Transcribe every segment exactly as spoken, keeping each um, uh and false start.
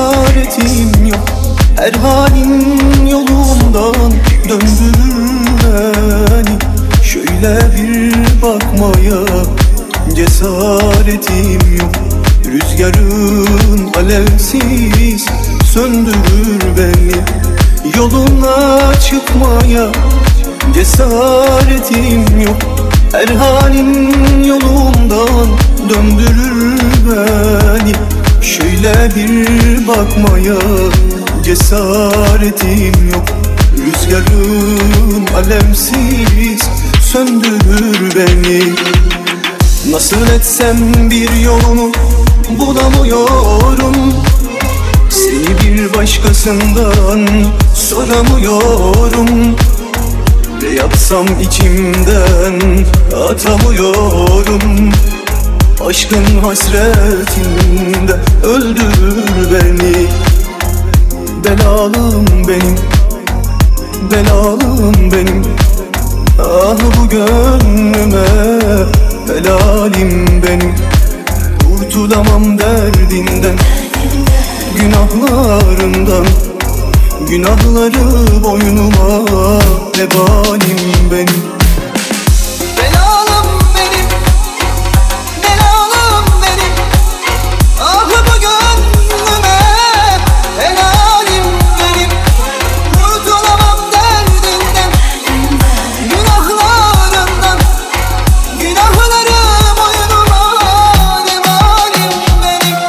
cesaretim yok. Her halin yolumdan döndürür beni. Şöyle bir bakmaya cesaretim yok. Rüzgarın alevsiz söndürür beni. Yoluna çıkmaya cesaretim yok. Her halin yolumdan döndürür beni. Şöyle bir bakmaya cesaretim yok. Rüzgarın alemsiz söndürür beni. Nasıl etsem bir yolunu bulamıyorum. Seni bir başkasından soramıyorum. Ne yapsam içimden atamıyorum. Aşkın hasretinde öldürür beni. Belalım benim, belalım benim. Ah bu gönlüme helalim benim. Kurtulamam derdinden, günahlarından. Günahları boynuma vebalim benim. Belalım benim, belalım benim. Ah bu gönlüme helalim benim. Kurtulamam derdinden, günahlarından. Günahları boynuma vebalim benim.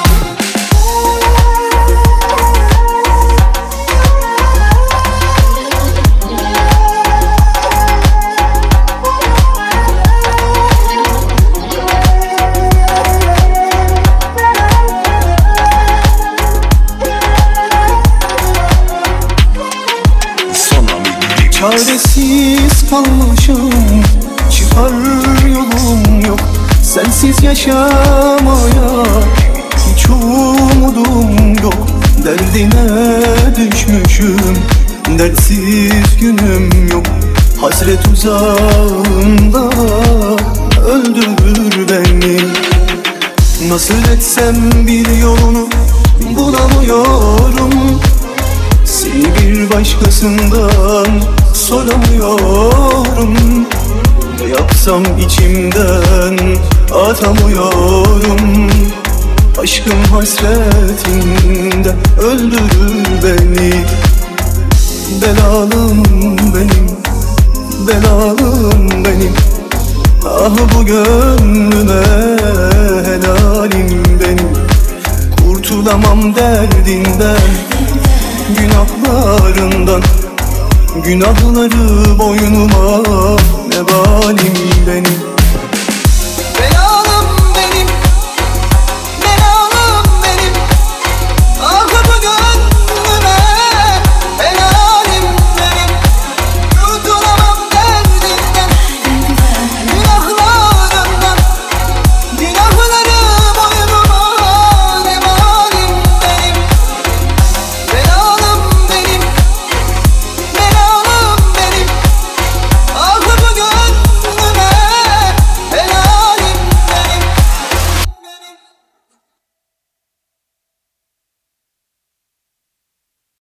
Çaresiz kalmışım, çıkar yolum yok. Sensiz yaşamaya hiç umudum yok. Derdine düşmüşüm, dertsiz günüm yok. Hasret uzağında öldürür beni. Nasıl etsem bir yolunu bulamıyorum. Seni bir başkasından soramıyorum. Ne yapsam içimden atamıyorum. Aşkın hasretinde öldürür beni. Belalım benim, belalım benim. Ah bu gönlüme helalim benim. Kurtulamam derdinden, günahlarından. Günahları boynuma vebalim benim.